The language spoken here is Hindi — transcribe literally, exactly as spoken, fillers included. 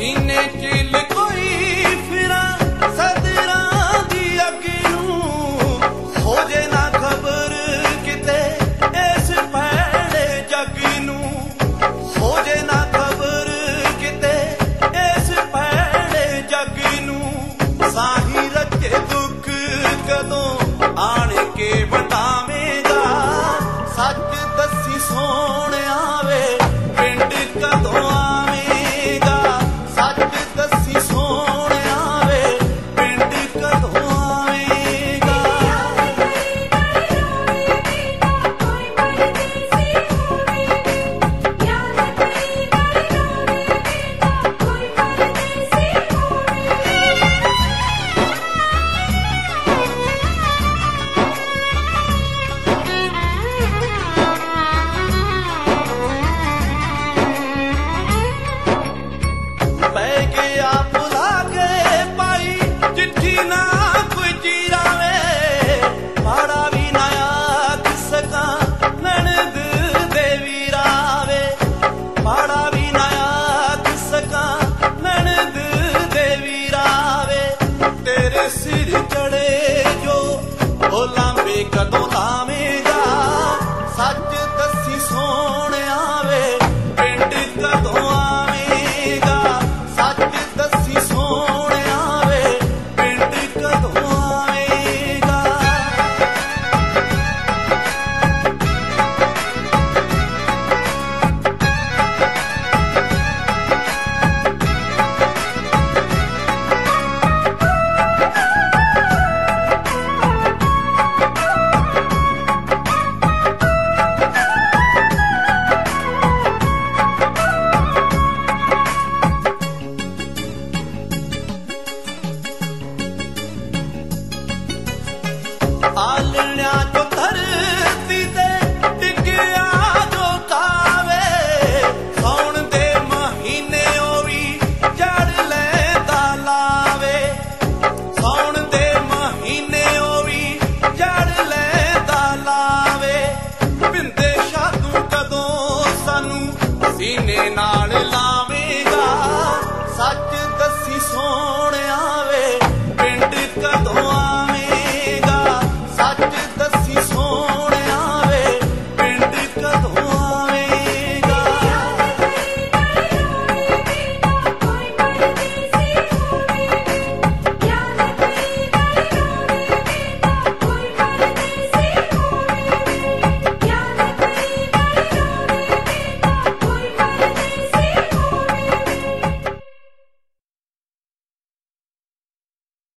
सीने चिल कोई फिरा सदरा दी अग्गी नूं हो जे ना खबर किते इस भैड़े जग नूं हो जे ना खबर किते इस भैड़े जग नूं साही रचे दुख कदों आण के वटावेगा सच दसी सोने आवे पिंड कदों आवेगा सच दसी सोने आवे पिंड कदों आवेगा पै गया बुला के पाई चिट्ठी ना कोई जीरावे माड़ा भी ना आख सका ननद देवी रावे माड़ा भी ना आख सका ननद देवी रावे तेरे सिर चढ़े जो ओ लांबे कदों लावेगा सच दसी सोने आवे पिंड कदों आवेगा सच दसी सोने आवे पिंड कदों आवेगा आलण्या जो धरती ते टिकिया जो कावे सौण दे महीने ओ भी जड़ लैंदा लावे सौण दे महीने ओ भी जड़ लैंदा लावे पिंदे शादू कदों सानू सीने नाल ला